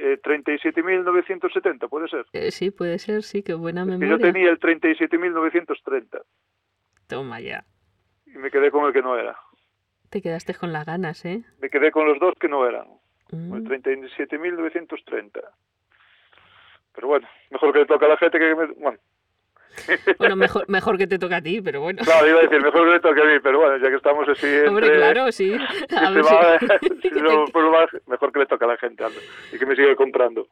37.970, ¿puede ser? Sí, puede ser, sí, qué buena Es que yo memoria. tenía el 37.930 Toma ya. y me quedé con el que no era. Te quedaste con las ganas, ¿eh? Me quedé con los dos que no eran. El Mm. 37.930. Pero bueno, mejor que le toque a la gente que... Bueno, Bueno, mejor que te toque a ti, pero bueno. claro, iba a decir, mejor que le toque a mí, pero bueno, ya que estamos así Hombre, entre... claro, sí. Que A se ver si... va, si que te- no, pues va, mejor que le toque a la gente, anda, y que me siga comprando.